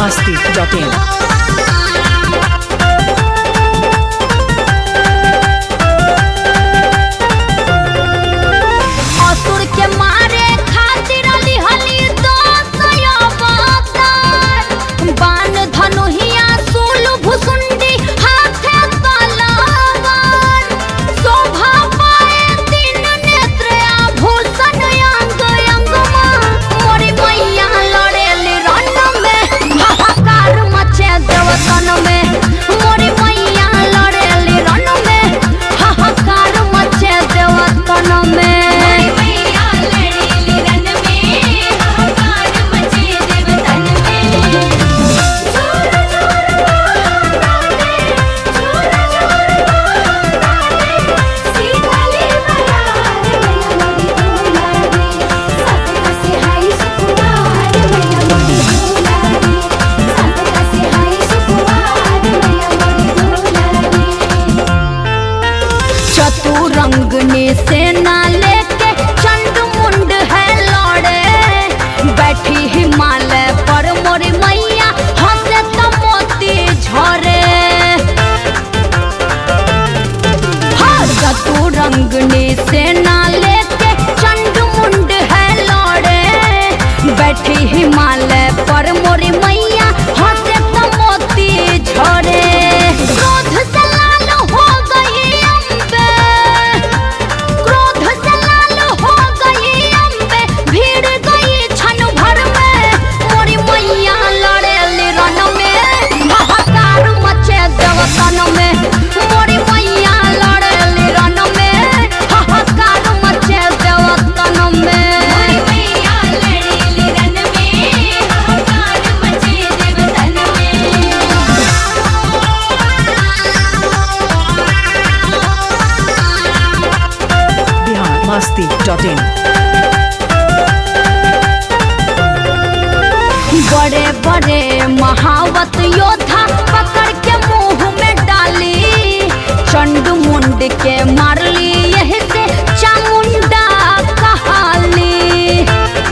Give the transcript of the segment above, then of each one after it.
biharmasti.in रंगने से ना लेके चंड मुंड है लौड़े बैठी हिमालय पर मोरी मैया हंसे तो मोती झरे। तू रंगने से ना लेके चंड मुंड है लौड़े बैठी हिमालय पर मोरी मैया हंसे तो मोती झरे। क्रोध से लाल हो गई अम्बे, क्रोध से लाल हो गई अम्बे, भीड़ गई क्षण भर में मोरी मैया लड़ेली रण में हाहाकार मचे देवतन में। मोरी मैया लड़ेली रण में हाहाकार मचे देवतन में। मोरी मैया लड़ेली रण में हाहाकार मचे देवतन में। biharmasti.in बड़े बड़े महावत योद्धा पकड़ के मुंह में डाली चंड मुंड के मारली यही से चामुंडा कहाली।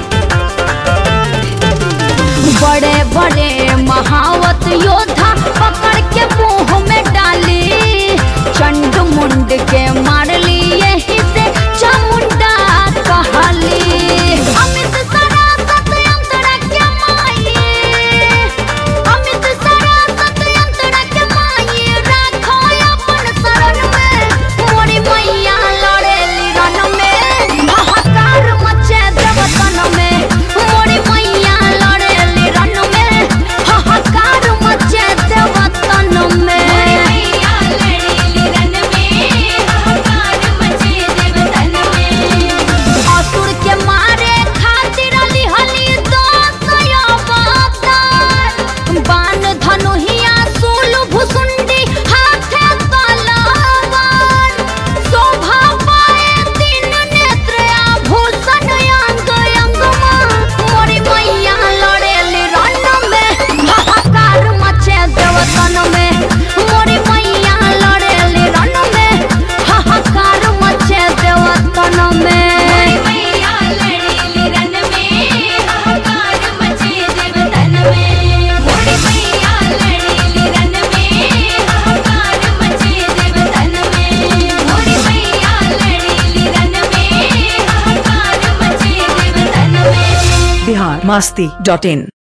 बड़े बड़े महावत योद्धा पकड़ के मुंह में डाली चंड मुंड के मारली यही से चामुंडा कहाली। अमित सरासत यंत्र के माई, अमित सरासत यंत्र के माई राखो अपन शरण में। मोरी मैया लड़ेली रण में हाहाकार मचे देवतन में। मोरी मैया लड़ेली रण में हाहाकार मचे देवतन में। मोरी मैया लड़ेली रण में हाहाकार मचे देवतन में। असुर के मारे खातिर लिहली दोसया बातार बाण धनुहिया सूल भुसुंडी हाथे तलवार। शोभा पाए तीन नेत्र आभूषण अंग अंगमा। मोरी मैया लड़ेली रण में हाहाकार मचे देवतन में। मोरी मैया लड़ेली रण में हाहाकार मचे देवतन में। मोरी मैया लड़ेली रण में हाहाकार मचे देवतन में। मोरी मैया लड़ेली रण में हाहाकार मचे देवतन में। मोरी मैया लड़ेली रण में हाहाकार मचे देवतन में। biharmasti.in